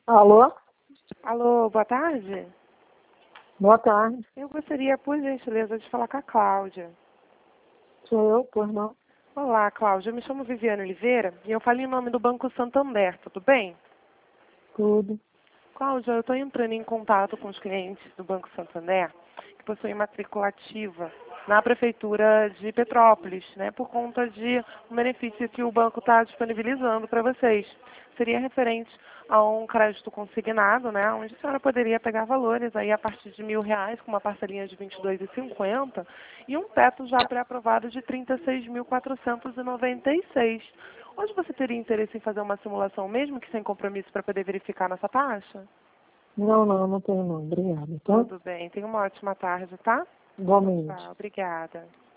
Alô? Alô, boa tarde. Boa tarde. Eu gostaria, por gentileza, de falar com a Cláudia. Sou eu, pois não? Olá, Cláudia. Eu me chamo Viviane Oliveira e eu falo em nome do Banco Santander, tudo bem? Tudo. Cláudia, eu estou entrando em contato com os clientes do Banco Santander que possuem matrícula ativa na Prefeitura de Petrópolis, né, por conta de um benefício que o banco está disponibilizando para vocês. Seria referente a um crédito consignado, né, onde a senhora poderia pegar valores aí a partir de R$ 1.000, com uma parcelinha de R$ 22,50 e um teto já pré-aprovado de R$ 36.496. Hoje você teria interesse em fazer uma simulação, mesmo que sem compromisso, para poder verificar nossa taxa? Não tenho não. Obrigada, tá? Tudo bem. Tenha uma ótima tarde, tá? Igualmente. Tá, obrigada.